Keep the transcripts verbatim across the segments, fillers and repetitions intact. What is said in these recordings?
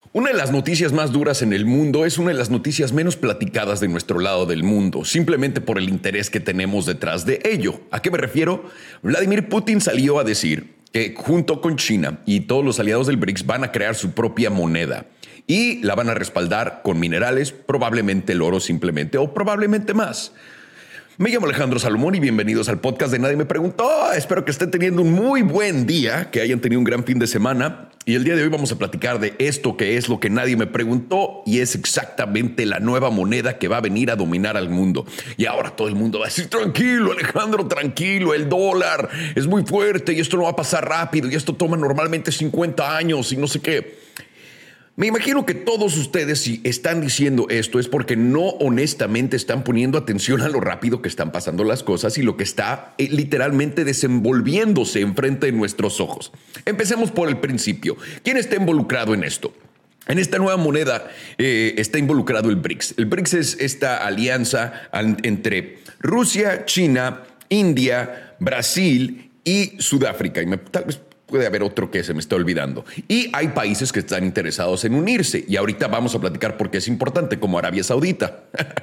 Una de las noticias más duras en el mundo es una de las noticias menos platicadas de nuestro lado del mundo, simplemente por el interés que tenemos detrás de ello. ¿A qué me refiero? Vladimir Putin salió a decir que junto con China y todos los aliados del BRICS van a crear su propia moneda y la van a respaldar con minerales, probablemente el oro simplemente o probablemente más. Me llamo Alejandro Salomón y bienvenidos al podcast de Nadie Me Preguntó. Espero que estén teniendo un muy buen día, que hayan tenido un gran fin de semana. Y el día de hoy vamos a platicar de esto que es lo que nadie me preguntó y es exactamente la nueva moneda que va a venir a dominar al mundo. Y ahora todo el mundo va a decir, tranquilo Alejandro, tranquilo, el dólar es muy fuerte y esto no va a pasar rápido y esto toma normalmente cincuenta años y no sé qué. Me imagino que todos ustedes, si están diciendo esto, es porque no honestamente están poniendo atención a lo rápido que están pasando las cosas y lo que está eh, literalmente desenvolviéndose enfrente de nuestros ojos. Empecemos por el principio. ¿Quién está involucrado en esto? En esta nueva moneda eh, está involucrado el BRICS. El BRICS es esta alianza an- entre Rusia, China, India, Brasil y Sudáfrica. Y me, tal vez puede haber otro que se me está olvidando. Y hay países que están interesados en unirse. Y ahorita vamos a platicar por qué es importante, como Arabia Saudita.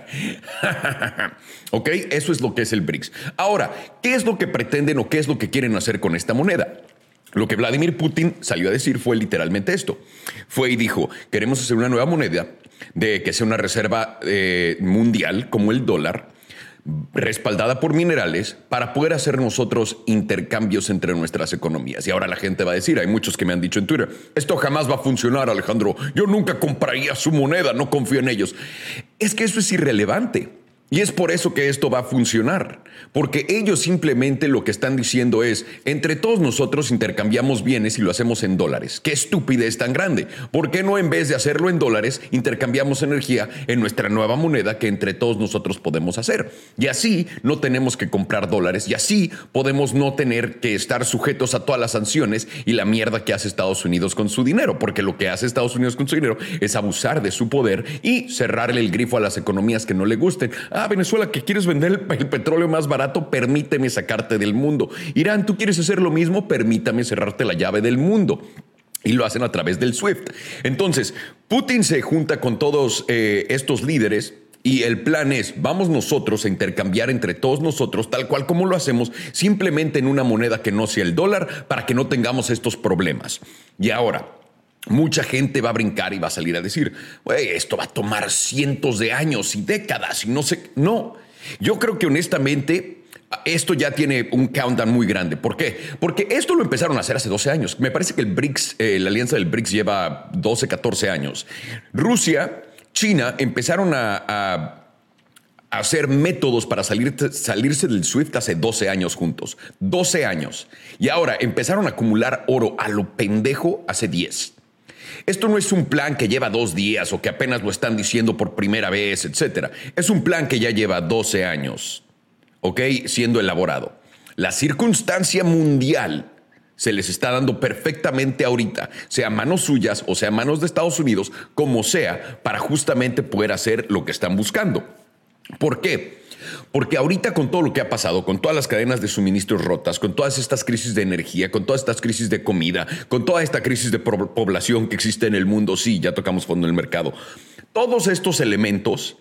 ¿Ok? Eso es lo que es el BRICS. Ahora, ¿qué es lo que pretenden o qué es lo que quieren hacer con esta moneda? Lo que Vladimir Putin salió a decir fue literalmente esto. Fue y dijo, queremos hacer una nueva moneda de que sea una reserva eh, mundial como el dólar, respaldada por minerales para poder hacer nosotros intercambios entre nuestras economías. Y ahora la gente va a decir, hay muchos que me han dicho en Twitter, esto jamás va a funcionar, Alejandro, yo nunca compraría su moneda, no confío en ellos. Es que eso es irrelevante. Y es por eso que esto va a funcionar, porque ellos simplemente lo que están diciendo es, entre todos nosotros intercambiamos bienes y lo hacemos en dólares. ¡Qué estupidez tan grande! ¿Por qué no en vez de hacerlo en dólares, intercambiamos energía en nuestra nueva moneda que entre todos nosotros podemos hacer? Y así no tenemos que comprar dólares y así podemos no tener que estar sujetos a todas las sanciones y la mierda que hace Estados Unidos con su dinero, porque lo que hace Estados Unidos con su dinero es abusar de su poder y cerrarle el grifo a las economías que no le gusten. Ah, Venezuela, que quieres vender el, el petróleo más barato, permíteme sacarte del mundo. Irán, tú quieres hacer lo mismo, permítame cerrarte la llave del mundo. Y lo hacen a través del SWIFT. Entonces, Putin se junta con todos eh, estos líderes y el plan es, vamos nosotros a intercambiar entre todos nosotros, tal cual como lo hacemos, simplemente en una moneda que no sea el dólar, para que no tengamos estos problemas. Y ahora, mucha gente va a brincar y va a salir a decir, güey, esto va a tomar cientos de años y décadas y no sé. No, yo creo que honestamente esto ya tiene un countdown muy grande. ¿Por qué? Porque esto lo empezaron a hacer hace doce años. Me parece que el BRICS, eh, la alianza del BRICS lleva doce, catorce años. Rusia, China empezaron a... a hacer métodos para salir, salirse del SWIFT hace doce años juntos. doce años. Y ahora empezaron a acumular oro a lo pendejo hace diez. Esto no es un plan que lleva dos días o que apenas lo están diciendo por primera vez, etcétera. Es un plan que ya lleva doce años, ¿ok? Siendo elaborado. La circunstancia mundial se les está dando perfectamente ahorita, sea manos suyas o sea manos de Estados Unidos, como sea, para justamente poder hacer lo que están buscando. ¿Por qué? Porque ahorita con todo lo que ha pasado, con todas las cadenas de suministros rotas, con todas estas crisis de energía, con todas estas crisis de comida, con toda esta crisis de población que existe en el mundo, sí, ya tocamos fondo en el mercado, todos estos elementos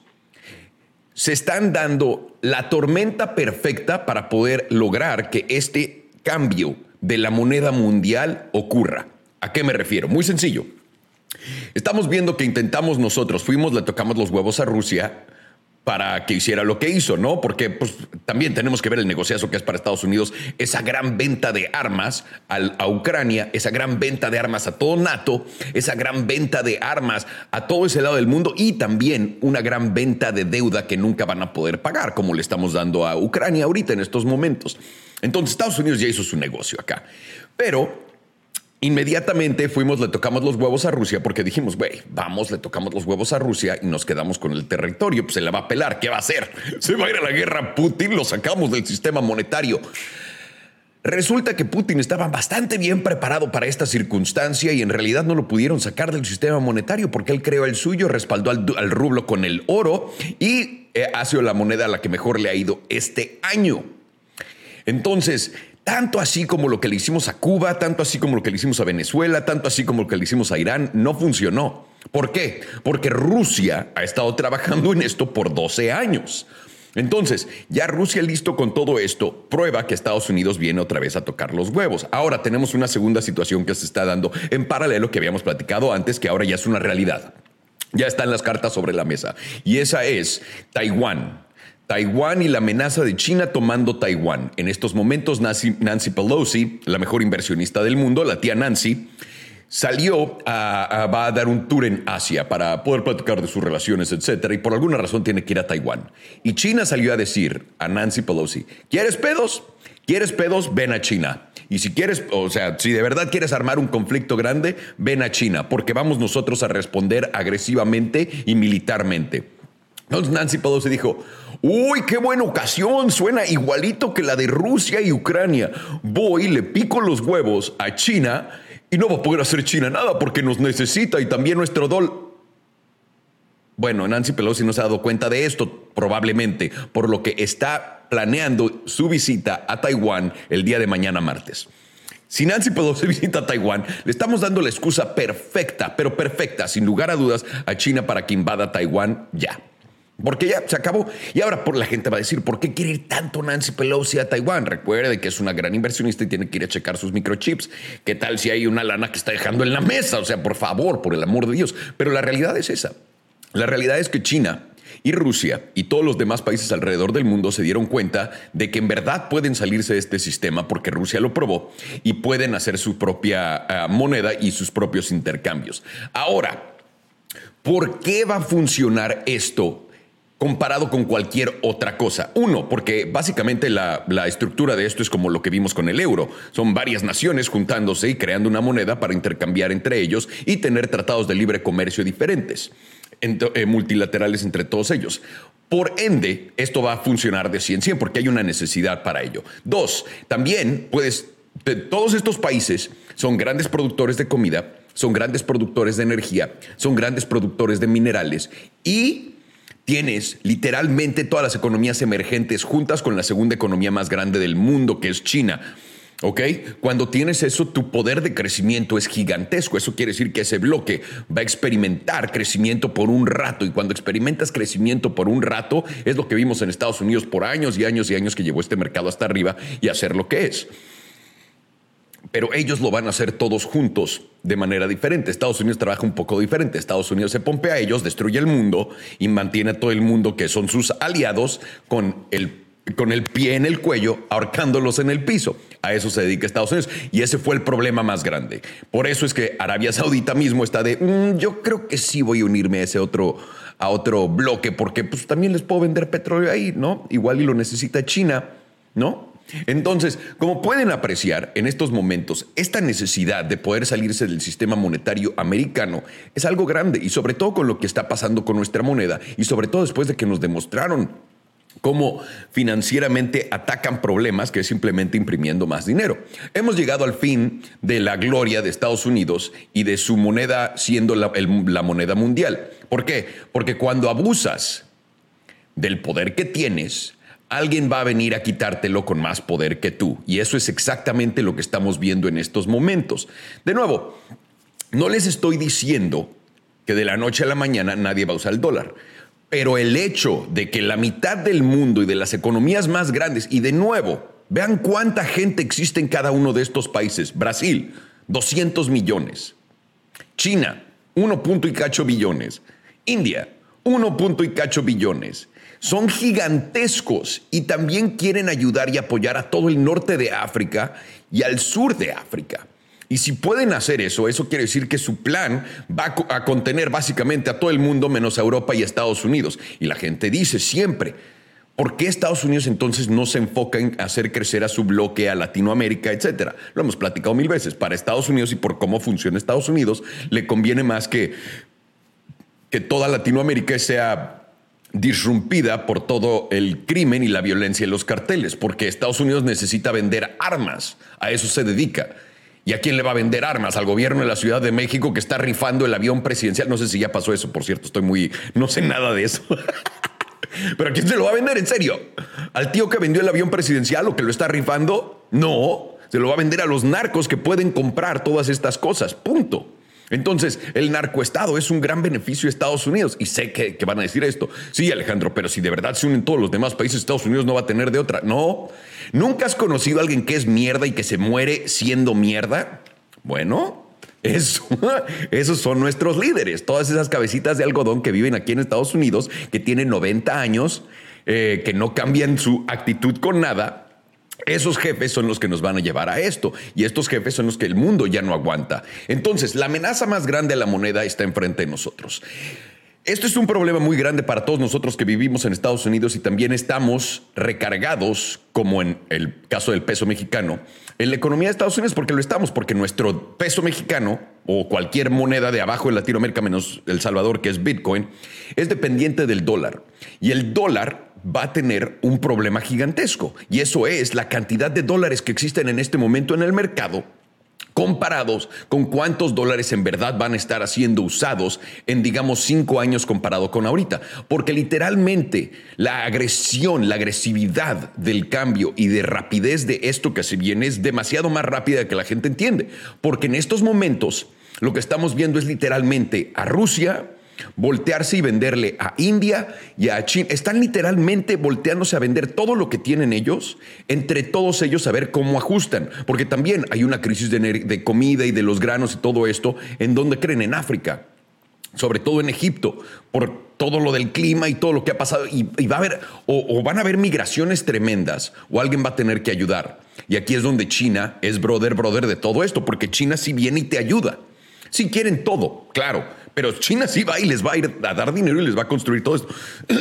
se están dando la tormenta perfecta para poder lograr que este cambio de la moneda mundial ocurra. ¿A qué me refiero? Muy sencillo. Estamos viendo que intentamos nosotros, fuimos, le tocamos los huevos a Rusia para que hiciera lo que hizo, ¿no? Porque pues, también tenemos que ver el negociazo que es para Estados Unidos, esa gran venta de armas al, a Ucrania, esa gran venta de armas a todo NATO, esa gran venta de armas a todo ese lado del mundo y también una gran venta de deuda que nunca van a poder pagar, como le estamos dando a Ucrania ahorita en estos momentos. Entonces Estados Unidos ya hizo su negocio acá. Pero inmediatamente fuimos, le tocamos los huevos a Rusia porque dijimos, güey, vamos, le tocamos los huevos a Rusia y nos quedamos con el territorio. Pues se la va a pelar. ¿Qué va a hacer? Se va a ir a la guerra a Putin, lo sacamos del sistema monetario. Resulta que Putin estaba bastante bien preparado para esta circunstancia y en realidad no lo pudieron sacar del sistema monetario porque él creó el suyo, respaldó al, al rublo con el oro y eh, ha sido la moneda a la que mejor le ha ido este año. Entonces, tanto así como lo que le hicimos a Cuba, tanto así como lo que le hicimos a Venezuela, tanto así como lo que le hicimos a Irán, no funcionó. ¿Por qué? Porque Rusia ha estado trabajando en esto por doce años. Entonces, ya Rusia listo con todo esto, prueba que Estados Unidos viene otra vez a tocar los huevos. Ahora tenemos una segunda situación que se está dando en paralelo que habíamos platicado antes, que ahora ya es una realidad. Ya están las cartas sobre la mesa. Y esa es Taiwán. Taiwán y la amenaza de China tomando Taiwán. En estos momentos, Nancy, Nancy Pelosi, la mejor inversionista del mundo, la tía Nancy, salió a, a, va a dar un tour en Asia para poder platicar de sus relaciones, etcétera, y por alguna razón tiene que ir a Taiwán. Y China salió a decir a Nancy Pelosi, ¿quieres pedos? ¿Quieres pedos? Ven a China. Y si quieres, o sea, si de verdad quieres armar un conflicto grande, ven a China, porque vamos nosotros a responder agresivamente y militarmente. Entonces Nancy Pelosi dijo, uy, qué buena ocasión, suena igualito que la de Rusia y Ucrania. Voy, le pico los huevos a China y no va a poder hacer China nada porque nos necesita y también nuestro dólar. Bueno, Nancy Pelosi no se ha dado cuenta de esto, probablemente, por lo que está planeando su visita a Taiwán el día de mañana martes. Si Nancy Pelosi visita a Taiwán, le estamos dando la excusa perfecta, pero perfecta, sin lugar a dudas, a China para que invada Taiwán ya. Porque ya se acabó. Y ahora por la gente va a decir, ¿por qué quiere ir tanto Nancy Pelosi a Taiwán? Recuerde que es una gran inversionista y tiene que ir a checar sus microchips. ¿Qué tal si hay una lana que está dejando en la mesa? O sea, por favor, por el amor de Dios. Pero la realidad es esa. La realidad es que China y Rusia y todos los demás países alrededor del mundo se dieron cuenta de que en verdad pueden salirse de este sistema porque Rusia lo probó y pueden hacer su propia uh, moneda y sus propios intercambios. Ahora, ¿por qué va a funcionar esto comparado con cualquier otra cosa? Uno, porque básicamente la, la estructura de esto es como lo que vimos con el euro. Son varias naciones juntándose y creando una moneda para intercambiar entre ellos y tener tratados de libre comercio diferentes, ent- eh, multilaterales entre todos ellos. Por ende, esto va a funcionar de cien a cien porque hay una necesidad para ello. Dos, también puedes, de, todos estos países son grandes productores de comida, son grandes productores de energía, son grandes productores de minerales y tienes literalmente todas las economías emergentes juntas con la segunda economía más grande del mundo, que es China. ¿Ok? Cuando tienes eso, tu poder de crecimiento es gigantesco. Eso quiere decir que ese bloque va a experimentar crecimiento por un rato. Y cuando experimentas crecimiento por un rato, es lo que vimos en Estados Unidos por años y años y años que llevó este mercado hasta arriba y a ser lo que es. Pero ellos lo van a hacer todos juntos de manera diferente. Estados Unidos trabaja un poco diferente. Estados Unidos se pompea a ellos, destruye el mundo y mantiene a todo el mundo que son sus aliados con el, con el pie en el cuello, ahorcándolos en el piso. A eso se dedica Estados Unidos. Y ese fue el problema más grande. Por eso es que Arabia Saudita mismo está de, mmm, yo creo que sí voy a unirme a ese otro, a otro bloque, porque pues también les puedo vender petróleo ahí, ¿no? Igual y lo necesita China, ¿no? Entonces, como pueden apreciar en estos momentos, esta necesidad de poder salirse del sistema monetario americano es algo grande y sobre todo con lo que está pasando con nuestra moneda y sobre todo después de que nos demostraron cómo financieramente atacan problemas que es simplemente imprimiendo más dinero. Hemos llegado al fin de la gloria de Estados Unidos y de su moneda siendo la, el, la moneda mundial. ¿Por qué? Porque cuando abusas del poder que tienes, alguien va a venir a quitártelo con más poder que tú. Y eso es exactamente lo que estamos viendo en estos momentos. De nuevo, no les estoy diciendo que de la noche a la mañana nadie va a usar el dólar. Pero el hecho de que la mitad del mundo y de las economías más grandes, y de nuevo, vean cuánta gente existe en cada uno de estos países. Brasil, doscientos millones. China, uno punto y cacho billones. India, uno punto y cacho billones. Son gigantescos y también quieren ayudar y apoyar a todo el norte de África y al sur de África. Y si pueden hacer eso, eso quiere decir que su plan va a contener básicamente a todo el mundo menos a Europa y a Estados Unidos. Y la gente dice siempre, ¿por qué Estados Unidos entonces no se enfoca en hacer crecer a su bloque, a Latinoamérica, etcétera? Lo hemos platicado mil veces. Para Estados Unidos y por cómo funciona Estados Unidos, le conviene más que, que toda Latinoamérica sea disrumpida por todo el crimen y la violencia y los carteles, porque Estados Unidos necesita vender armas, a eso se dedica. ¿Y a quién le va a vender armas? Al gobierno de la Ciudad de México que está rifando el avión presidencial. No sé si ya pasó eso, por cierto, estoy muy... no sé nada de eso. ¿Pero a quién se lo va a vender, en serio? ¿Al tío que vendió el avión presidencial o que lo está rifando? No, se lo va a vender a los narcos que pueden comprar todas estas cosas, punto. Entonces, el narcoestado es un gran beneficio de Estados Unidos. Y sé que, que van a decir esto. Sí, Alejandro, pero si de verdad se unen todos los demás países, Estados Unidos no va a tener de otra. No. ¿Nunca has conocido a alguien que es mierda y que se muere siendo mierda? Bueno, eso, esos son nuestros líderes. Todas esas cabecitas de algodón que viven aquí en Estados Unidos, que tienen noventa años, eh, que no cambian su actitud con nada. Esos jefes son los que nos van a llevar a esto, y estos jefes son los que el mundo ya no aguanta. Entonces, la amenaza más grande a la moneda está enfrente de nosotros. Esto es un problema muy grande para todos nosotros que vivimos en Estados Unidos y también estamos recargados, como en el caso del peso mexicano, en la economía de Estados Unidos, porque lo estamos, porque nuestro peso mexicano o cualquier moneda de abajo en Latinoamérica menos El Salvador, que es Bitcoin, es dependiente del dólar. Y el dólar va a tener un problema gigantesco, y eso es la cantidad de dólares que existen en este momento en el mercado comparados con cuántos dólares en verdad van a estar siendo usados en, digamos, cinco años comparado con ahorita. Porque literalmente la agresión, la agresividad del cambio y de rapidez de esto que se viene es demasiado más rápida de que la gente entiende. Porque en estos momentos lo que estamos viendo es literalmente a Rusia voltearse y venderle a India y a China. Están literalmente volteándose a vender todo lo que tienen ellos, entre todos ellos a ver cómo ajustan. Porque también hay una crisis de, de comida y de los granos y todo esto. ¿En donde creen? En África, sobre todo en Egipto, por todo lo del clima y todo lo que ha pasado. Y, y va a haber, o, o van a haber migraciones tremendas, o alguien va a tener que ayudar. Y aquí es donde China es brother, brother de todo esto, porque China sí viene y te ayuda. Sí quieren todo, claro, pero China sí va y les va a ir a dar dinero y les va a construir todo esto.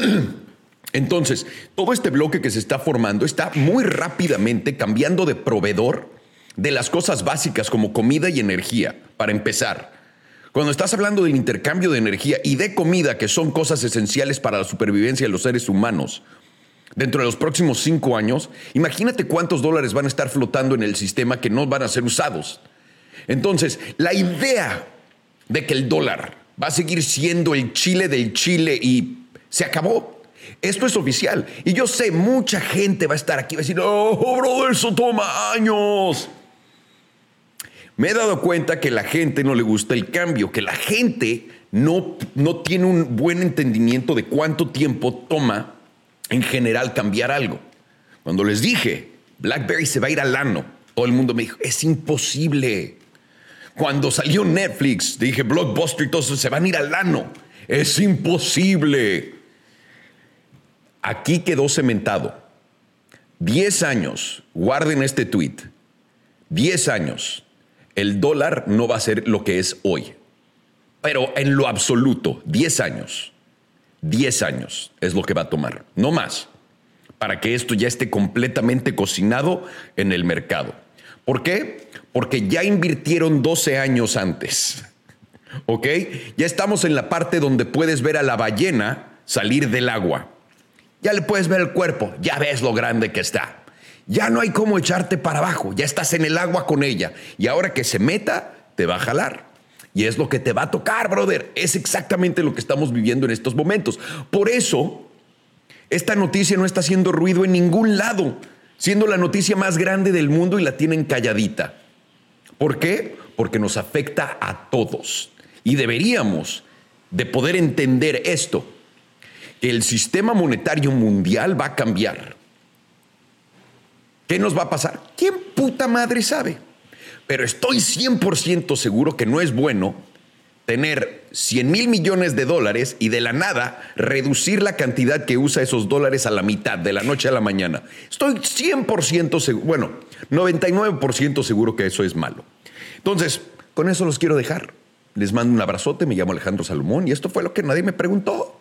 Entonces, todo este bloque que se está formando está muy rápidamente cambiando de proveedor de las cosas básicas como comida y energía, para empezar. Cuando estás hablando del intercambio de energía y de comida, que son cosas esenciales para la supervivencia de los seres humanos, dentro de los próximos cinco años, imagínate cuántos dólares van a estar flotando en el sistema que no van a ser usados. Entonces, la idea de que el dólar va a seguir siendo el chile del chile y se acabó. Esto es oficial. Y yo sé, mucha gente va a estar aquí y va a decir, oh, bro, eso toma años. Me he dado cuenta que la gente no le gusta el cambio, que la gente no, no tiene un buen entendimiento de cuánto tiempo toma en general cambiar algo. Cuando les dije, BlackBerry se va a ir al ano, todo el mundo me dijo, es imposible. Cuando salió Netflix, dije Blockbuster y todo eso, se van a ir al ano. Es imposible. Aquí quedó cementado. Diez años, guarden este tweet. Diez años, el dólar no va a ser lo que es hoy. Pero en lo absoluto, diez años. Diez años es lo que va a tomar, no más, para que esto ya esté completamente cocinado en el mercado. ¿Por qué? Porque ya invirtieron doce años antes, ¿ok? Ya estamos en la parte donde puedes ver a la ballena salir del agua. Ya le puedes ver el cuerpo, ya ves lo grande que está. Ya no hay cómo echarte para abajo, ya estás en el agua con ella. Y ahora que se meta, te va a jalar. Y es lo que te va a tocar, brother. Es exactamente lo que estamos viviendo en estos momentos. Por eso, esta noticia no está haciendo ruido en ningún lado, siendo la noticia más grande del mundo y la tienen calladita. ¿Por qué? Porque nos afecta a todos. Y deberíamos de poder entender esto, que el sistema monetario mundial va a cambiar. ¿Qué nos va a pasar? ¿Quién puta madre sabe? Pero estoy cien por ciento seguro que no es bueno tener cien mil millones de dólares y de la nada reducir la cantidad que usa esos dólares a la mitad, de la noche a la mañana. Estoy cien por ciento seguro, bueno, noventa y nueve por ciento seguro que eso es malo. Entonces, con eso los quiero dejar. Les mando un abrazote, me llamo Alejandro Salomón y esto fue lo que nadie me preguntó.